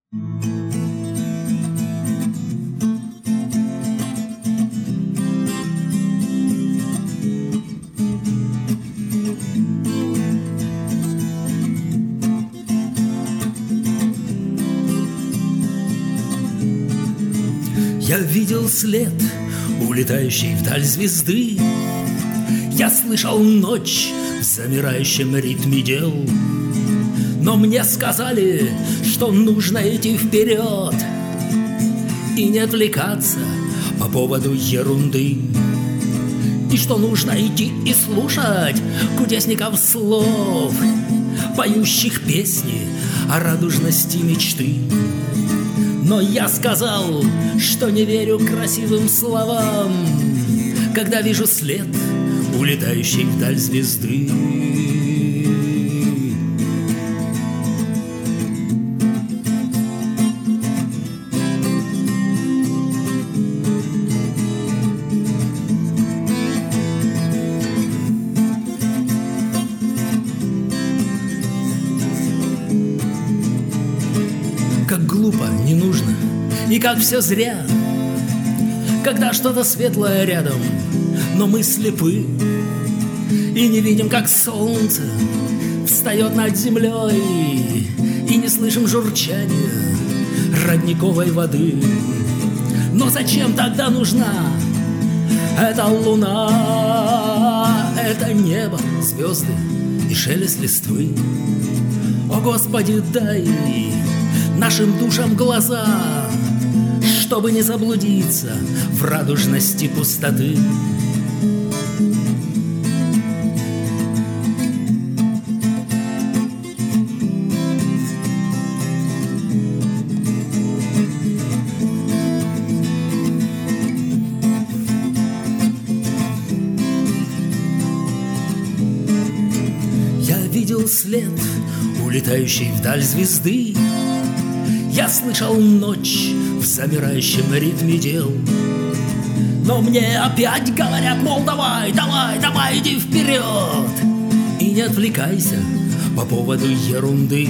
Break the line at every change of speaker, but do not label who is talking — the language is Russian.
Я видел след, улетающий вдаль звезды. Я слышал ночь в замирающем ритме дел. Но мне сказали, что нужно идти вперед и не отвлекаться по поводу ерунды. И что нужно идти и слушать кудесников слов, поющих песни о радужности мечты. Но я сказал, что не верю красивым словам, когда вижу след, улетающий вдаль звезды. Как глупо, не нужно, и как все зря, когда что-то светлое рядом, но мы слепы и не видим, как солнце встает над землей, и не слышим журчания родниковой воды. Но зачем тогда нужна эта луна, это небо, звезды и шелест листвы? О, Господи, дай нашим душам глаза, чтобы не заблудиться в радужности пустоты. Я видел след, улетающий вдаль звезды. Я слышал ночь в замирающем ритме дел. Но мне опять говорят, мол, давай, давай, давай, иди вперед и не отвлекайся по поводу ерунды.